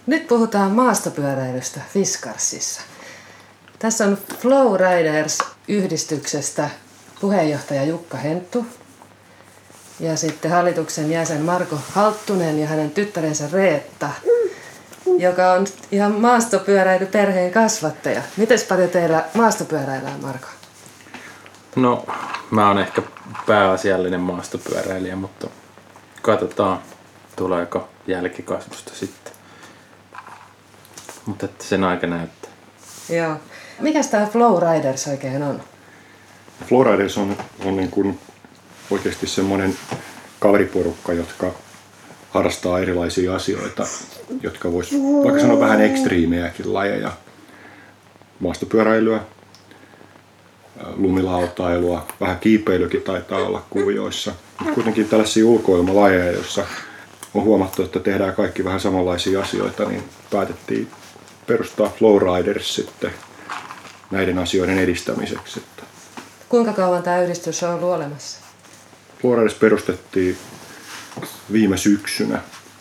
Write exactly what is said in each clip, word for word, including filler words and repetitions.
Nyt puhutaan maastopyöräilystä Fiskarsissa. Tässä on Flow Riders-yhdistyksestä puheenjohtaja Jukka Henttu ja sitten hallituksen jäsen Marko Halttunen ja hänen tyttärensä Reetta, joka on ihan maastopyöräilyperheen kasvattaja. Mites paljon teillä maastopyöräillään, Marko? No, mä oon ehkä pääasiallinen maastopyöräilijä, mutta katsotaan, tuleeko jälkikasvusta sitten. Mutta että sen aika näyttää. Joo. Mikäs tää Flow Riders oikein on? Flow Riders on, on niin kuin oikeasti semmoinen kaveriporukka, jotka harrastaa erilaisia asioita, jotka vois vaikka sanoa vähän ekstriimejäkin lajeja. Maastopyöräilyä, lumilautailua, vähän kiipeilykin taitaa olla kuvioissa. Mutta kuitenkin tällaisia ulkoilmalajeja, joissa on huomattu, että tehdään kaikki vähän samanlaisia asioita, niin päätettiin perustaa Flow Riders sitten näiden asioiden edistämiseksi. Kuinka kauan tämä yhdistys on ollut olemassa? Flow Riders perustettiin viime syksynä.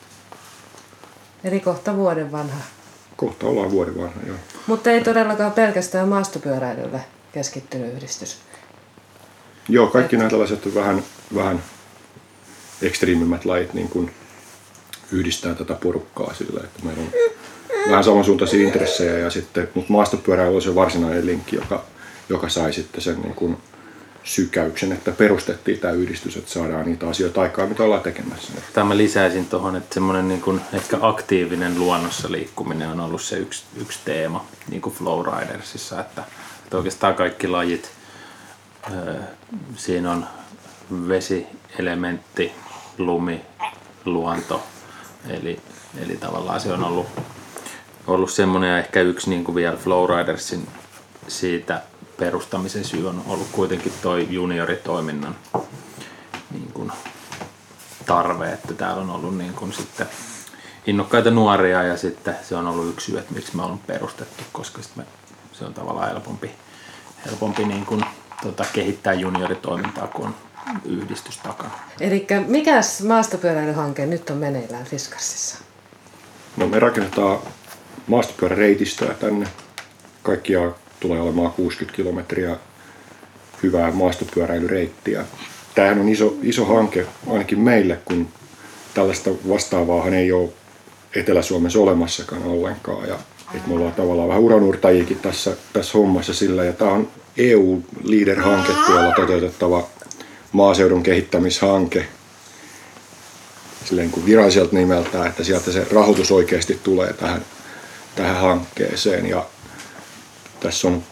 Eli kohta vuoden vanha. Kohta ollaan vuoden vanha, joo. Mutta ei todellakaan pelkästään maastopyöräilylle keskittynyt yhdistys. Joo, kaikki nämä tällaiset vähän, vähän ekstriimimmät lajit niin kuin yhdistää tätä porukkaa sillä, että meillä on vähän samansuuntaisia intressejä, ja sitten, mutta maastopyöräily on se varsinainen linkki, joka, joka sai sitten sen niin kuin sykäyksen, että perustettiin tämä yhdistys, että saadaan niitä asioita aikaan, mitä ollaan tekemässä. Tämä lisäisin tuohon, että semmoinen niin kuin ehkä aktiivinen luonnossa liikkuminen on ollut se yksi, yksi teema niin kuin Flow Ridersissa, että, että oikeastaan kaikki lajit, siinä on vesielementti, lumi, luonto, eli, eli tavallaan se on ollut, ollut semmoinen, ja ehkä yksi niin kuin vielä Flow Ridersin siitä perustamisen syy on ollut kuitenkin toi junioritoiminnan niin kuin tarve, että täällä on ollut niin kuin sitten innokkaita nuoria, ja sitten se on ollut yksi syy, että miksi me ollaan perustettu, koska me, se on tavallaan helpompi, helpompi niin kuin, tota, kehittää junioritoimintaa, kun on yhdistys takana. Eli mikäs maastopyöräilyhanke nyt on meneillään Fiskarsissa? No, me rakennetaan maastopyöräreitistöä tänne. Kaikkia tulee olemaan kuusikymmentä kilometriä hyvää maastopyöräilyreittiä. Tämähän on iso, iso hanke ainakin meille, kun tällaista vastaavaahan ei ole Etelä-Suomessa olemassakaan ollenkaan. Ja, että me ollaan tavallaan vähän uranuurtajiakin tässä, tässä hommassa sillä. Ja tämä on E U-Leader-hanke tuolla toteutettava maaseudun kehittämishanke. Silleen kuin viralliselta nimeltään, että sieltä se rahoitus oikeasti tulee tähän, tähän hankkeeseen. Ja tässä on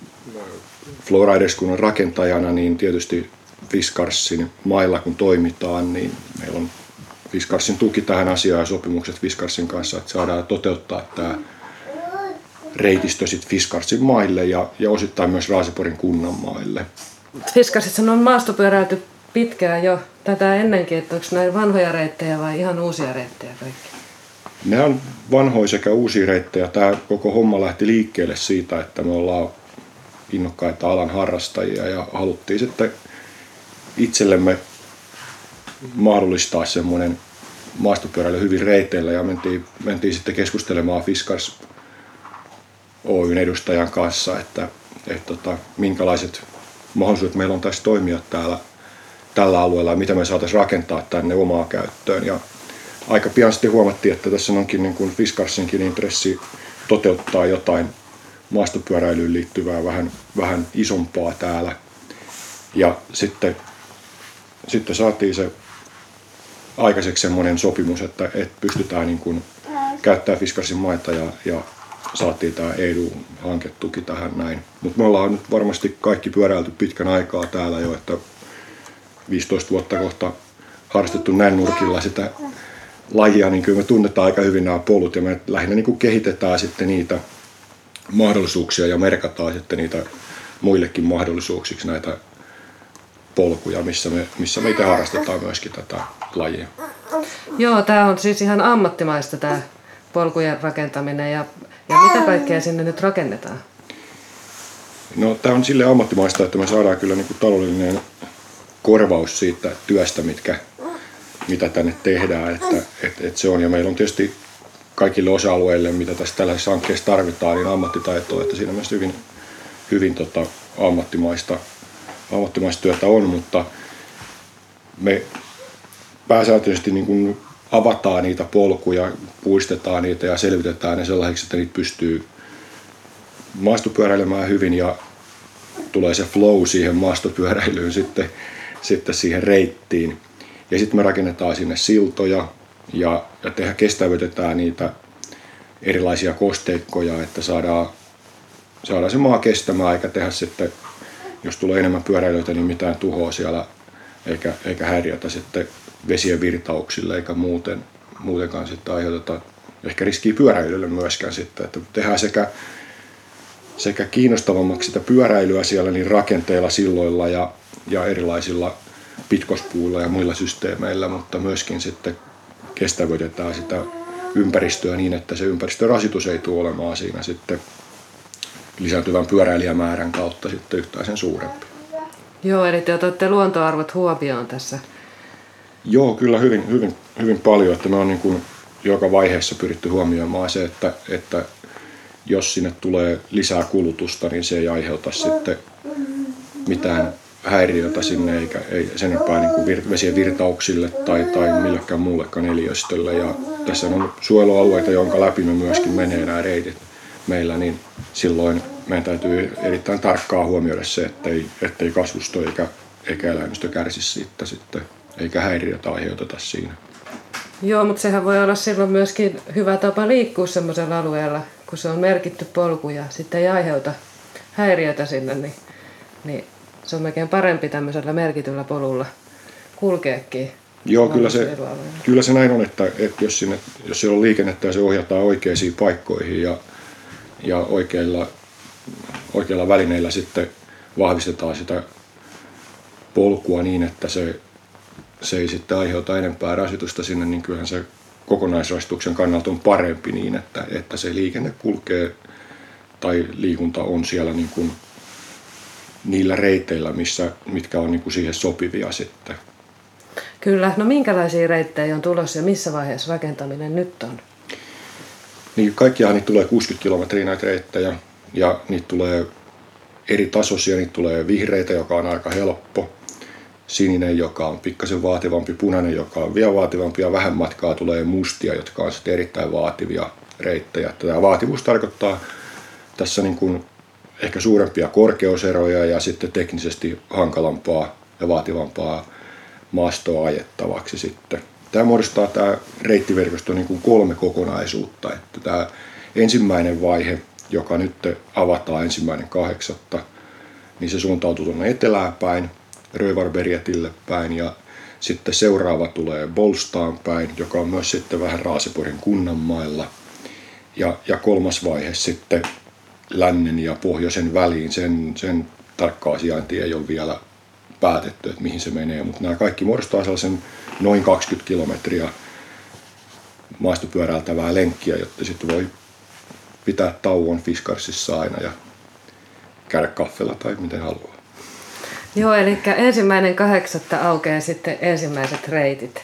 Flow Riders kun on rakentajana, niin tietysti Fiskarsin mailla kun toimitaan, niin meillä on Fiskarsin tuki tähän asiaan ja sopimukset Fiskarsin kanssa, että saadaan toteuttaa tämä reitistö sit Fiskarsin maille ja, ja osittain myös Raaseporin kunnan maille. Fiskarsissa on maastopyöräilty pitkään jo tätä ennenkin, että onko näin vanhoja reittejä vai ihan uusia reittejä kaikki? Ne on vanhoja sekä uusia reittejä. Tämä koko homma lähti liikkeelle siitä, että me ollaan innokkaita alan harrastajia ja haluttiin sitten itsellemme mahdollistaa semmoinen maastopyöräily hyvin reiteillä ja mentiin, mentiin sitten keskustelemaan Fiskars Oyn edustajan kanssa, että, että, että minkälaiset mahdollisuudet meillä on tässä toimia täällä, tällä alueella ja mitä me saataisiin rakentaa tänne omaa käyttöön. Ja aika pian sitten huomattiin, että tässä onkin niin kuin Fiskarsinkin intressi toteuttaa jotain maastopyöräilyyn liittyvää vähän, vähän isompaa täällä. Ja sitten, sitten saatiin se aikaiseksi semmoinen sopimus, että, että pystytään niin kuin käyttämään Fiskarsin maita ja, ja saatiin tämä E U-hanketuki tähän näin. Mutta me ollaan nyt varmasti kaikki pyöräilty pitkän aikaa täällä jo, että viisitoista vuotta kohta harrastettu näin nurkilla sitä lajia, niin kyllä me tunnetaan aika hyvin nämä polut ja me lähinnä niin kuin kehitetään sitten niitä mahdollisuuksia ja merkataan sitten niitä muillekin mahdollisuuksiksi näitä polkuja, missä me, missä me itse harrastetaan myöskin tätä lajia. Joo, tämä on siis ihan ammattimaista tämä polkujen rakentaminen ja, ja mitä kaikkea sinne nyt rakennetaan? No, tämä on silleen ammattimaista, että me saadaan kyllä niin kuin taloudellinen korvaus siitä työstä, mitkä, mitä tänne tehdään, että, että, että se on. Ja meillä on tietysti kaikille osa-alueille, mitä tässä tällaisessa hankkeessa tarvitaan, niin ammattitaitoa, että siinä myös hyvin, hyvin tota, ammattimaista, ammattimaista työtä on, mutta me pääsääntöisesti niin kuin avataan niitä polkuja, puistetaan niitä ja selvitetään ne sellaisiksi, että niitä pystyy maastopyöräilemään hyvin ja tulee se flow siihen maastopyöräilyyn sitten, sitten siihen reittiin. Ja sitten me rakennetaan sinne siltoja ja, ja tehdä, kestävytetään niitä erilaisia kosteikkoja, että saadaan, saadaan se maa kestämään eikä tehdä sitten, jos tulee enemmän pyöräilijöitä, niin mitään tuhoa siellä eikä, eikä häiriötä sitten vesien virtauksille eikä muuten, muutenkaan sitten aiheuteta ehkä riskiä pyöräilylle myöskään sitten, että tehdään sekä, sekä kiinnostavammaksi sitä pyöräilyä siellä niin rakenteilla, silloilla ja, ja erilaisilla pitkospuilla ja muilla systeemeillä, mutta myöskin sitten kestävyydetään sitä ympäristöä niin, että se ympäristörasitus ei tule olemaan siinä sitten lisääntyvän pyöräilijämäärän kautta sitten yhtään sen suurempi. Joo, eli te otatte luontoarvot huomioon tässä. Joo, kyllä hyvin, hyvin, hyvin paljon, että me on niin kuin joka vaiheessa pyritty huomioimaan se, että, että jos sinne tulee lisää kulutusta, niin se ei aiheuta sitten mitään häiriötä sinne eikä ei sen enempää niin kuin vir, vesien virtauksille tai, tai millekään muullekaan eliöstölle. Ja tässä on suojelualueita, jonka läpi me myöskin menee nämä reitit meillä, niin silloin meidän täytyy erittäin tarkkaan huomioida se, ettei, ettei kasvusto eikä, eikä eläimistö kärsi siitä sitten, eikä häiriötä aiheuteta siinä. Joo, mutta sehän voi olla silloin myöskin hyvä tapa liikkua semmoisella alueella, kun se on merkitty polku ja sitten ei aiheuta häiriötä sinne, niin, niin se on melkein parempi tämmöisellä merkityllä polulla kulkeekin. Joo, kyllä se, kyllä se näin on, että, että jos, sinne, jos siellä on liikennettä ja se ohjataan oikeisiin paikkoihin ja, ja oikeilla, oikeilla välineillä sitten vahvistetaan sitä polkua niin, että se, se ei sitten aiheuta enempää rasitusta sinne, niin kyllähän se kokonaisrasituksen kannalta on parempi niin, että, että se liikenne kulkee tai liikunta on siellä niin kuin niillä reiteillä, missä, mitkä on niin kuin siihen sopivia sitten. Kyllä. No minkälaisia reittejä on tulossa ja missä vaiheessa rakentaminen nyt on? Niin kaikkiaan niitä tulee kuusikymmentä kilometriä näitä reittejä ja niitä tulee eri tasoisia. Niitä tulee vihreitä, joka on aika helppo, sininen, joka on pikkasen vaativampi, punainen, joka on vielä vaativampi ja vähän matkaa tulee mustia, jotka on sitten erittäin vaativia reittejä. Tämä vaativuus tarkoittaa tässä niin kuin ehkä suurempia korkeuseroja ja sitten teknisesti hankalampaa ja vaativampaa maastoa ajettavaksi sitten. Tämä muodostaa tämä reittiverkosto niin kuin kolme kokonaisuutta. Että tämä ensimmäinen vaihe, joka nyt avataan ensimmäinen kahdeksatta, niin se suuntautuu tuonne etelään päin, Rövarbergetille päin ja sitten seuraava tulee Bolstaan päin, joka on myös sitten vähän Raaseporin kunnan mailla. Ja, ja kolmas vaihe sitten lännen ja pohjoisen väliin, sen, sen tarkkaa sijaintia ei ole vielä päätetty, että mihin se menee, mutta nämä kaikki muodostaa sellaisen noin kaksikymmentä kilometriä maastopyöräiltävää lenkkiä, jotta sitten voi pitää tauon Fiskarsissa aina ja käydä kaffella tai miten haluaa. Joo, eli ensimmäinen kahdeksatta aukeaa sitten ensimmäiset reitit.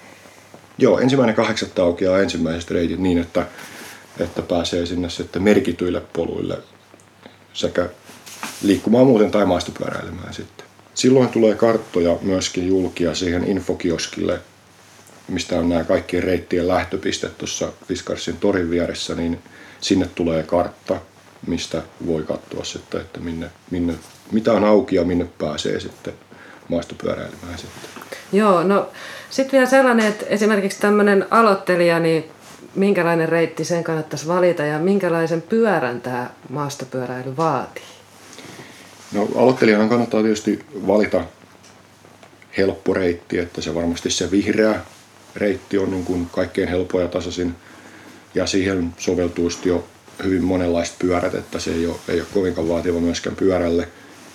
Joo, ensimmäinen kahdeksatta aukeaa ensimmäiset reitit niin, että, että pääsee sinne sitten merkityille poluille sekä liikkumaan muuten tai maastopyöräilemään sitten. Silloin tulee karttoja myöskin julkia siihen infokioskille, mistä on nämä kaikkien reittien lähtöpistet tuossa Fiskarsin torin vieressä, niin sinne tulee kartta, mistä voi katsoa sitten, että minne, minne, mitä on auki ja minne pääsee sitten maastopyöräilemään sitten. Joo, no sitten vielä sellainen, että esimerkiksi tämmöinen aloittelija, niin minkälainen reitti sen kannattaisi valita ja minkälaisen pyörän tämä maastopyöräily vaatii? No aloittelijan kannattaa tietysti valita helppo reitti, että se varmasti se vihreä reitti on niin kuin kaikkein helpoin ja tasaisin ja siihen soveltuu jo hyvin monenlaiset pyörät, että se ei ole, ei ole kovinkaan vaativa myöskään pyörälle.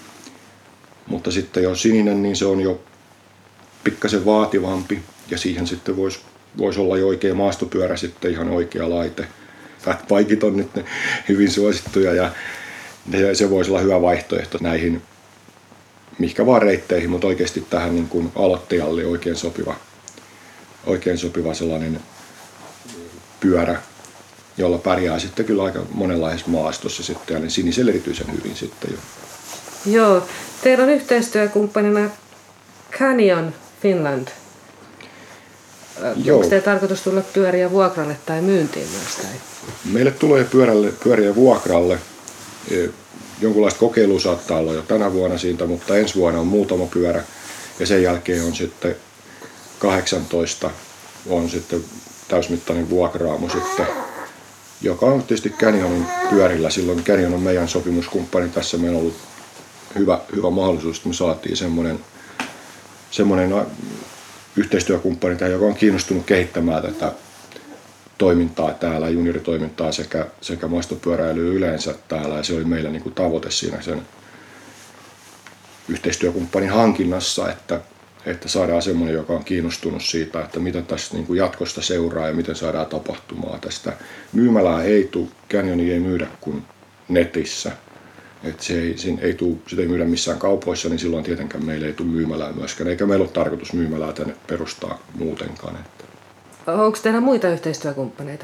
Mutta sitten jos sininen, niin se on jo pikkasen vaativampi ja siihen sitten voisi vois olla jo oikea maastopyörä sitten ihan oikea laite. Fatbikit on nyt hyvin suosittuja ja se voisi olla hyvä vaihtoehto näihin mihinkä vaan reitteihin, mutta oikeasti tähän niin kuin aloittajalle oikein sopiva, oikein sopiva sellainen pyörä, jolla pärjää sitten kyllä aika monenlaisessa maastossa sitten, ja ne sinisellä erityisen hyvin sitten jo. Joo, teillä on yhteistyökumppanina Canyon Finland. Joo. Onko teillä tarkoitus tulla pyöriä vuokralle tai myyntiin myös? Tai? Meille tulee pyörälle, pyöriä vuokralle. Jonkunlaista kokeilua saattaa olla jo tänä vuonna siitä, mutta ensi vuonna on muutama pyörä. Ja sen jälkeen on sitten kahdeksantoista on sitten täysmittainen vuokraamo sitten, joka on tietysti Canyonin pyörillä. Silloin Canyon on meidän sopimuskumppani. Tässä meillä on ollut hyvä, hyvä mahdollisuus, että me saatiin semmoinen, semmoinen yhteistyökumppani tähän, joka on kiinnostunut kehittämään tätä toimintaa täällä, junioritoimintaa sekä, sekä maastopyöräilyä yleensä täällä. Ja se oli meillä niin kuin tavoite siinä sen yhteistyökumppanin hankinnassa, että, että saadaan semmoinen, joka on kiinnostunut siitä, että mitä tässä niin kuin jatkosta seuraa ja miten saadaan tapahtumaa tästä. Myymälää ei tule, Canyonia ei myydä kuin netissä. Että se ei, ei tuu, sitä ei myydä missään kaupoissa, niin silloin tietenkään meillä ei tule myymälää myöskään. Eikä meillä ole tarkoitus myymälää tänne perustaa muutenkaan. Että. Onko teillä muita yhteistyökumppaneita?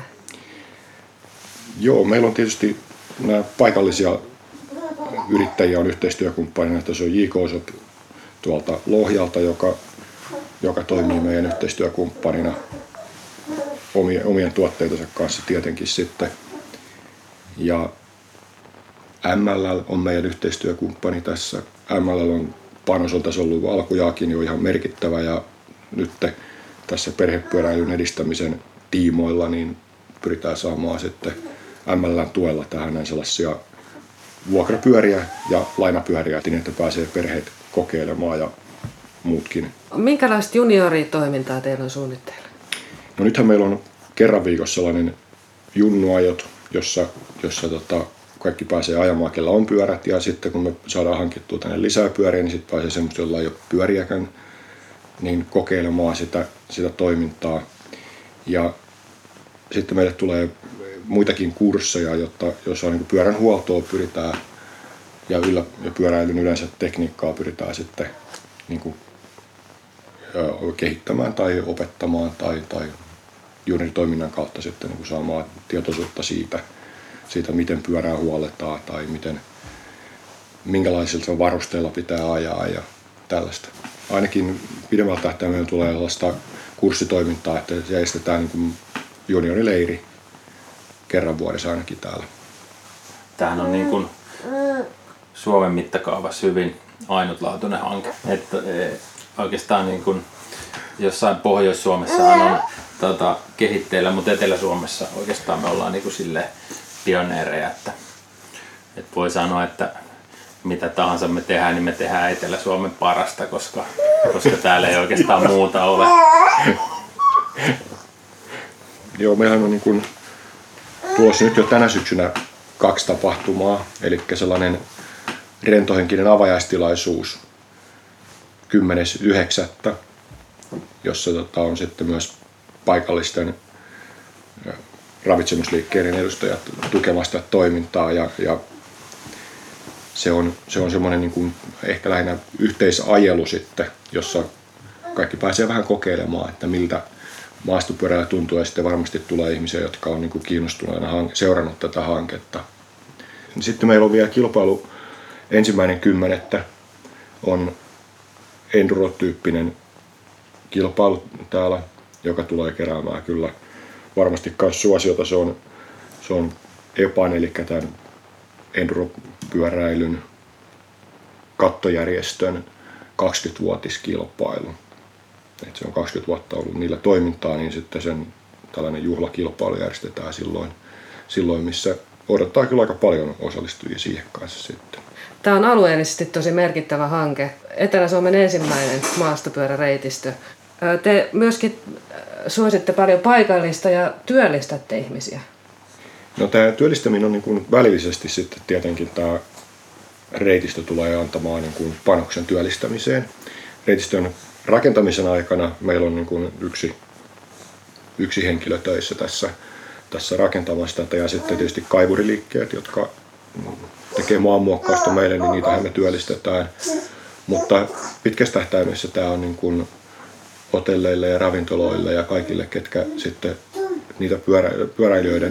Joo, meillä on tietysti nämä paikallisia yrittäjiä on yhteistyökumppanina. Että se on J K Shop tuolta Lohjalta, joka, joka toimii meidän yhteistyökumppanina omien, omien tuotteidensa kanssa tietenkin sitten. Ja M L L on meidän yhteistyökumppani tässä. M L L on panos on tässä ollut alkujaakin jo ihan merkittävä ja nyt tässä perhepyöräilyn edistämisen tiimoilla niin pyritään saamaan sitten M L L:n tuella tähän näin sellaisia vuokrapyöriä ja lainapyöriä, että pääsee perheet kokeilemaan ja muutkin. Minkälaista junioritoimintaa teillä on suunnitteilla? No nythän meillä on kerran viikossa sellainen junnuajot, jossa, jossa tota, kaikki pääsee ajamaan, kellä on pyörät, ja sitten kun me saadaan hankittua tänne lisää pyöriä, niin sitten pääsee semmoista, jolla ei ole pyöriäkään, niin kokeilemaan sitä, sitä toimintaa. Ja sitten meille tulee muitakin kursseja, jotta, jossa on niin kuin pyörän huoltoa pyritään ja, yllä, ja pyöräilyn yleensä tekniikkaa pyritään sitten niin kuin, ö, kehittämään tai opettamaan tai, tai junioritoiminnan kautta sitten niin kuin saamaan tietoisuutta siitä, siitä, miten pyörää huolletaan tai miten, minkälaisilla varusteilla pitää ajaa ja tällaista. Ainakin pidemmällä tähtäimellä tulee sellaista kurssitoimintaa, että järjestetään niin kuin juniorileiri kerran vuodessa ainakin täällä. Tämähän on niin kuin Suomen mittakaavassa hyvin ainutlaatuinen hanke. Että oikeastaan niin kuin jossain Pohjois-Suomessahan on tota, kehitteillä, mutta Etelä-Suomessa oikeastaan me ollaan niin kuin silleen pioneereja, että, että voi sanoa, että mitä tahansa me tehdään, niin me tehdään Etelä-Suomen parasta, koska, koska täällä ei oikeastaan muuta ole. Joo, meillähän on niin kuin tulossa nyt jo tänä syksynä kaksi tapahtumaa, eli sellainen rentohenkinen avajaistilaisuus kymmenes yhdeksättä jossa tota, on sitten myös paikallisten ravitsemusliikkeiden edustajat tukemasta toimintaa ja, ja se on, se on semmoinen niin kuin ehkä lähinnä yhteisajelu sitten, jossa kaikki pääsee vähän kokeilemaan, että miltä maastopyöräillä tuntuu ja sitten varmasti tulee ihmisiä, jotka on niin kuin kiinnostuneena seurannut tätä hanketta. Sitten meillä on vielä kilpailu ensimmäinen kymmenettä on enduro-tyyppinen kilpailu täällä, joka tulee keräämään kyllä varmasti myös suosiota. Se on, se on E P A N eli tämän enduropyöräilyn kattojärjestön kaksikymmenvuotiskilpailu. Et se on kaksikymmentä vuotta ollut niillä toimintaa, niin sitten sen tällainen juhlakilpailu järjestetään silloin, silloin missä odottaa kyllä aika paljon osallistujia siihen kanssa sitten. Tämä on alueellisesti tosi merkittävä hanke. Etelä-Suomen ensimmäinen maastopyöräreitistö. Te myöskin suositte paljon paikallista ja työllistätte ihmisiä. No, tämä työllistäminen on niin kuin välillisesti sitten tietenkin tämä reitistö tulee antamaan niin kuin panoksen työllistämiseen. Reitistön rakentamisen aikana meillä on niin kuin yksi, yksi henkilö töissä tässä, tässä rakentamassa tätä ja sitten tietysti kaivuriliikkeet, jotka tekee maanmuokkausta meille, niin niitähän me työllistetään. Mutta pitkässä tähtäimessä tämä on niin kuin hotelleille ja ravintoloille ja kaikille, ketkä sitten niitä pyörä, pyöräilijöiden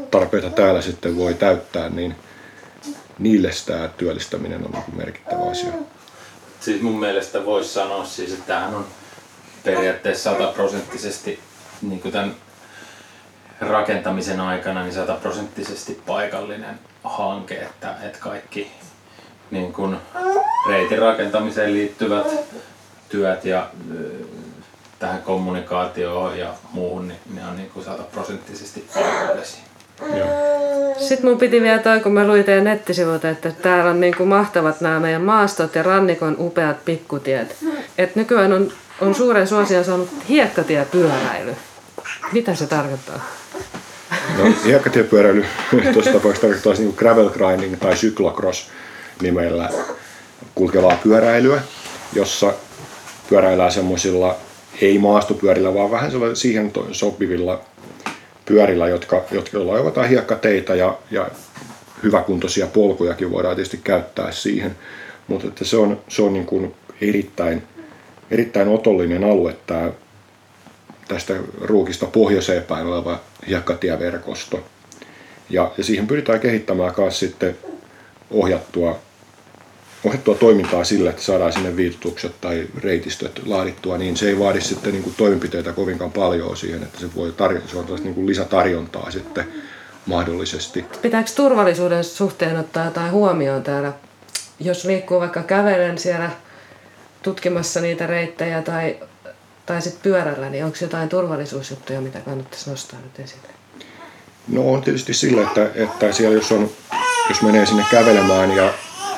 tarpeita täällä sitten voi täyttää, niin niille tämä työllistäminen on niin merkittävä asia. Siis mun mielestä voisi sanoa siis, että tämähän on periaatteessa sataprosenttisesti niin kuin tämän rakentamisen aikana niin sataprosenttisesti paikallinen hanke, että, että kaikki niin kuin reitin rakentamiseen liittyvät työt ja tähän kommunikaatioon ja muuhun, niin ne on niin kuin sataprosenttisesti paikallisia. Sitten mun piti vielä toi, kun mä luin teidän nettisivuilta, että täällä on niin kuin mahtavat nämä meidän maastot ja rannikon upeat pikkutiet. Et nykyään on, on suuren suosion saanut hiekkatiepyöräily. Mitä se tarkoittaa? No, hiekkatiepyöräily tuossa tapauksessa tarkoittaa niin kuin gravel grinding tai cyclocross nimellä kulkevaa pyöräilyä, jossa pyöräillään semmoisilla ei maastopyörillä, vaan vähän siihen sopivilla pyörillä, jotka, jotka joilla on jotain hiekkateitä ja, ja hyväkuntoisia polkujakin voidaan tietysti käyttää siihen. Mutta että se on, se on niin kuin erittäin, erittäin otollinen alue tämä tästä Ruukista pohjoiseen päin oleva hiekkatieverkosto. Ja, ja siihen pyritään kehittämään myös sitten ohjattua, ohjattua toimintaa sillä, että saadaan sinne viitoitukset tai reitistöt laadittua, niin se ei vaadi sitten niin kuin toimenpiteitä kovinkaan paljon siihen, että se voi tarjota, se on niin kuin lisätarjontaa sitten mahdollisesti. Pitääkö turvallisuuden suhteen ottaa jotain huomioon täällä, jos liikkuu vaikka kävelen siellä tutkimassa niitä reittejä tai, tai sitten pyörällä, niin onko jotain turvallisuusjuttuja, mitä kannattaisi nostaa nyt esille? No on tietysti sillä, että, että siellä jos, on, jos menee sinne kävelemään ja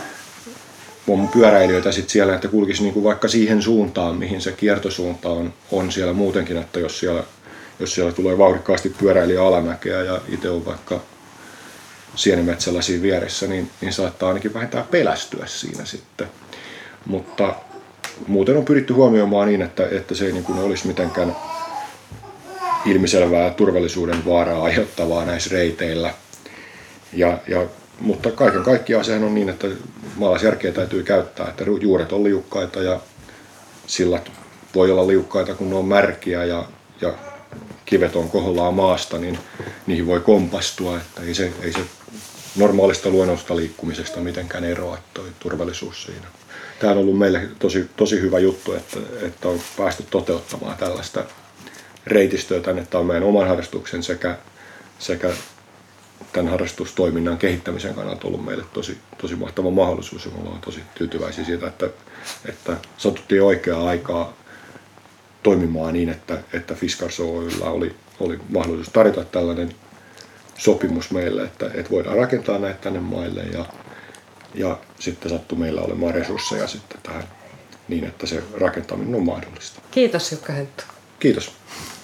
on pyöräilijöitä sit siellä, että kulkisi niinku vaikka siihen suuntaan, mihin se kiertosuunta on, on siellä muutenkin, että jos siellä, jos siellä tulee vauhdikkaasti pyöräilijä alamäkeä ja itse on vaikka sienimetsällä siinä vieressä, niin, niin saattaa ainakin vähintään pelästyä siinä sitten. Mutta muuten on pyritty huomioimaan niin, että, että se ei niin kuin olisi mitenkään ilmiselvää turvallisuuden vaaraa aiheuttavaa näissä reiteillä. Ja, ja, mutta kaiken kaikkiaan sehän on niin, että maalaisjärkeä täytyy käyttää, että juuret on liukkaita ja sillat voi olla liukkaita, kun ne on märkiä ja, ja kivet on kohollaan maasta, niin niihin voi kompastua. Että ei, se, ei se normaalista luonnosta liikkumisesta mitenkään eroa toi turvallisuus siinä. Tämä on ollut meille tosi, tosi hyvä juttu, että, että on päästy toteuttamaan tällaista reitistöä tänne. Tämä on meidän oman harrastuksen sekä, sekä tämän harrastustoiminnan kehittämisen kannalta ollut meille tosi, tosi mahtava mahdollisuus. Ja me ollaan tosi tyytyväisiä siitä, että, että satuttiin oikeaa aikaa toimimaan niin, että, että Fiskars Oy:llä oli, oli mahdollisuus tarjota tällainen sopimus meille, että, että voidaan rakentaa näitä tänne maille ja, ja sitten sattui meillä olemaan resursseja sitten tähän niin, että se rakentaminen on mahdollista. Kiitos Jukka Henttu. Kiitos.